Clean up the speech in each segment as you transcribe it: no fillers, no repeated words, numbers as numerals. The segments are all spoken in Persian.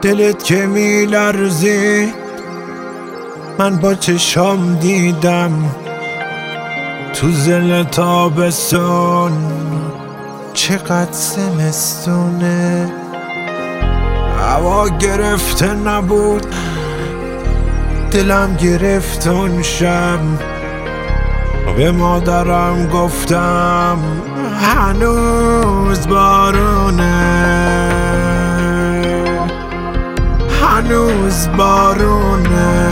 دلت که میلرزید من با چشام دیدم تو زل تابستون چقدر زمستونه. هوا گرفته نبود دلم گرفت اون شب، به مادرم گفتم هنوز بارونه، هنوز بارونه.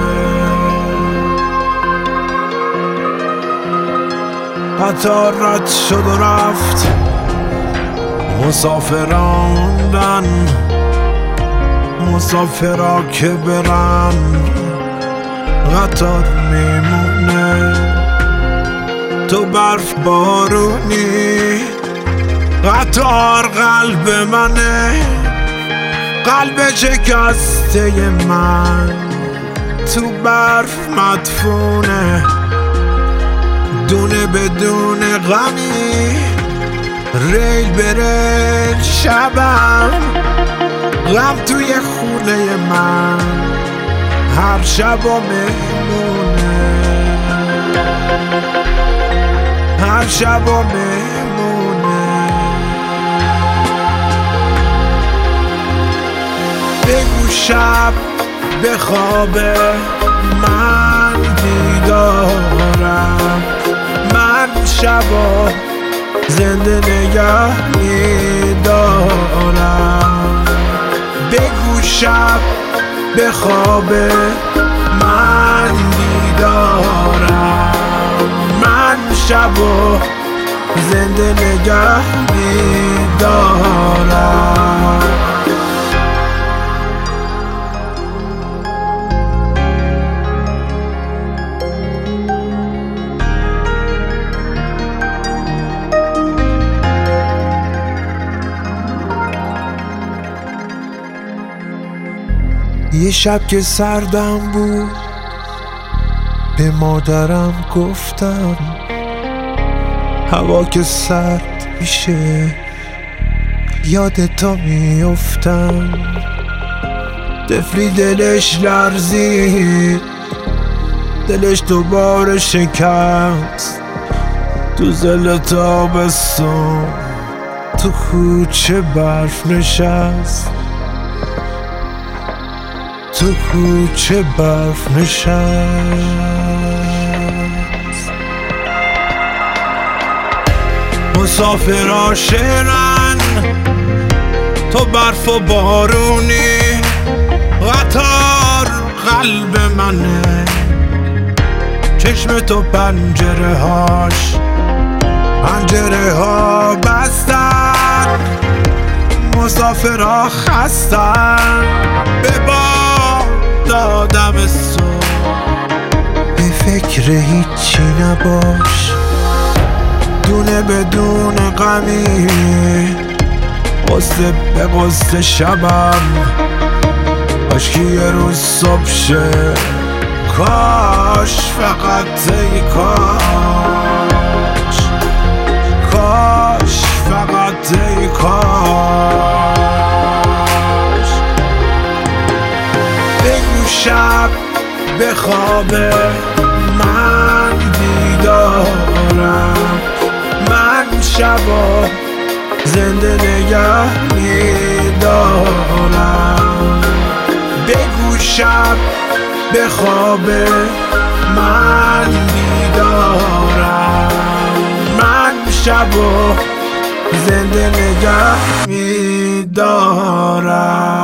قطار رد شد و رفت، مسافراندن مسافرا که برن قطار میمونه. تو برف بارونی قطار قلب منه، قلب شکسته من تو برف مدفونه. دونه بدون غمی ریل به ریل شبم، غم توی خونه من هر شب و مهمونه، هر شب و مهمونه. بگو شب به خواب من بیدارم، من شبا زنده نگه میدارم. بگو شب به خواب من بیدارم، من شبا زنده نگه میدارم. یه شب که سردم بود به مادرم گفتم هوا که سرد میشه یاد تو میافتم. طفلی دلش لرزید، دلش دوباره شکست تو زل تابستون تو کوچه برف نشست، تو کوچه برف نشست. مسافرها شعرن تو برف و بارونی، قطار قلب منه چشم تو پنجره ها بستن، مسافرها خستن به دادم صبح. به فکر هیچی نباش، دونه بدون غمی قصه به قصه شبم کاش که یه روز صبح شه، کاش فقط ای کاش، کاش فقط ای کاش. بگو شب به خواب من بیدارم، من شبا زنده نگه میدارم. بگو شب به خواب من بیدارم، من شبا زنده نگه میدارم.